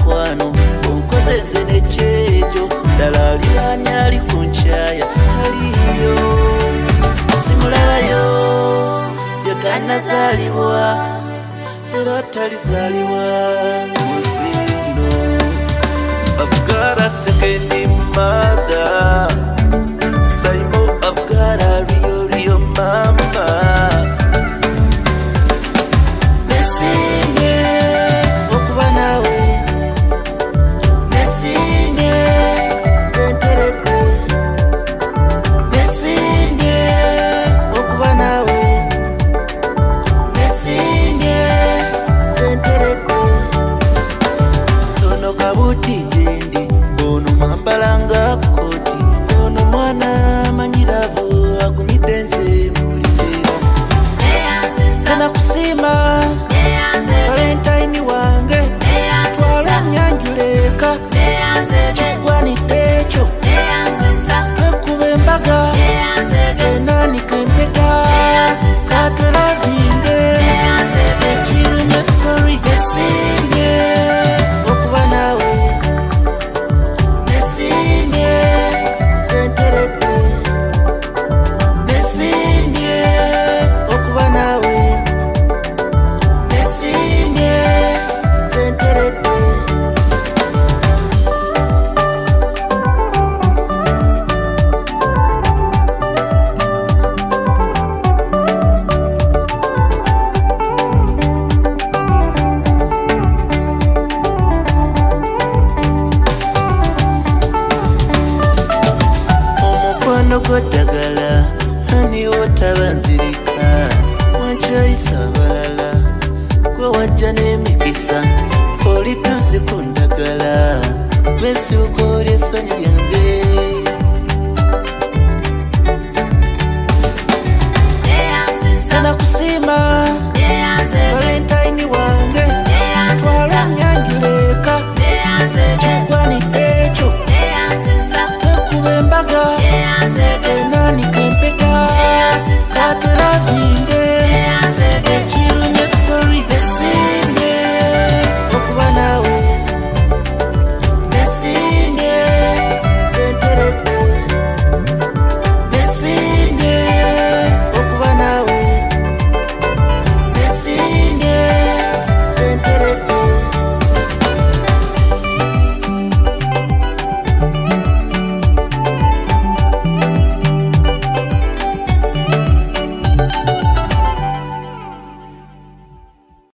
mukwano onkoze nze nekyejo ddala aliraanye ali ku nkyaya taliyo simulabayo yotannazaalibwa era talizaalibwa musindo. I've got a second mother, Saimo, I've got a real mama. Nesimye okuba nawe, nesimye zenterede, nesimye okuba nawe, nesimye zenterede. Ono kabuti jendi, ono mambalanga koti, ono mwana manyiravu agumidde nze mulibera. Zena kusima Valentine wange twala nyanjuleka kigwanidde ekyo twekuba embaga enaanika empeta katwelazinge ekirumye sori nesimye okuba nawe nesimye zenterede nesimye okuba nawe nesimye zenterede. Omukwano gw'eddagala ani wotabanzirika wankyayisa abalala gwe wajja n'emikisa olituusi ku ndagala besibuka oli essanyu lyange